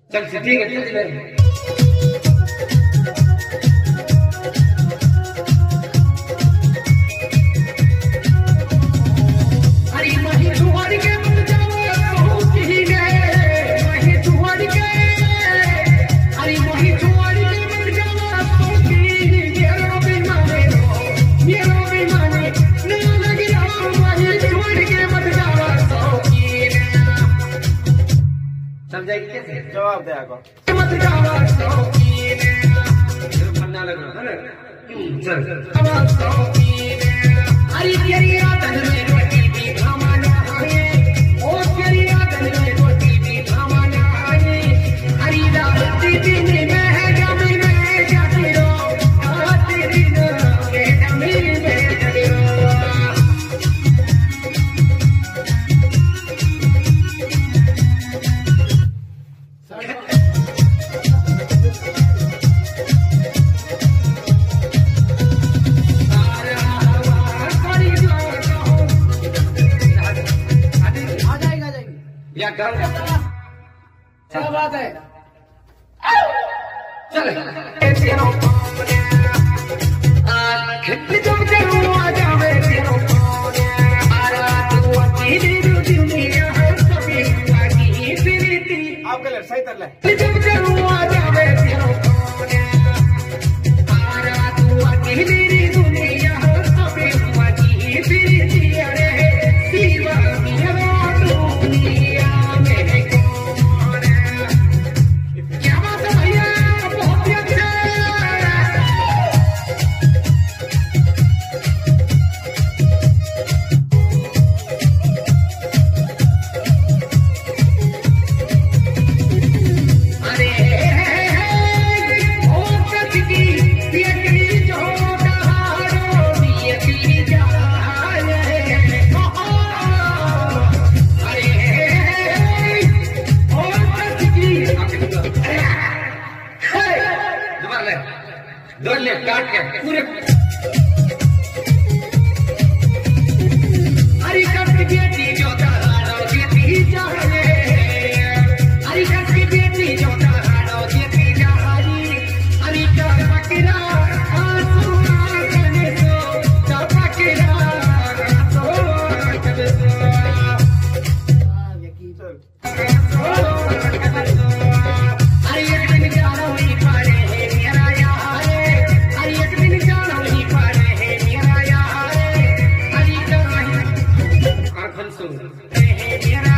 चल ठीक है चल जवाब दे आको पन्ना लगा है चल अरे तेरी आदत में रोटी भी खाना है ओ तेरी आदत में रोटी भी खाना है हरी रात दिन में जमी में जाती रो तेरी के जमी में जाती रो या कर क्या बात है चल आपका ले सही तर ले दौड़ ले काट के पूरे हरी कट की बेटी जो दहाड़ो जेती जाने हरी कट की बेटी जो दहाड़ो जेती जानी हरी का फकीरा आंसू आंखने सो का फकीरा आंसू आंखने सो यकी चल हरी एक दिन जानो ही पारे है मेरा यार हरी एक दिन जानो ही पारे है मेरा यार हरी का आंखन सुन है मेरा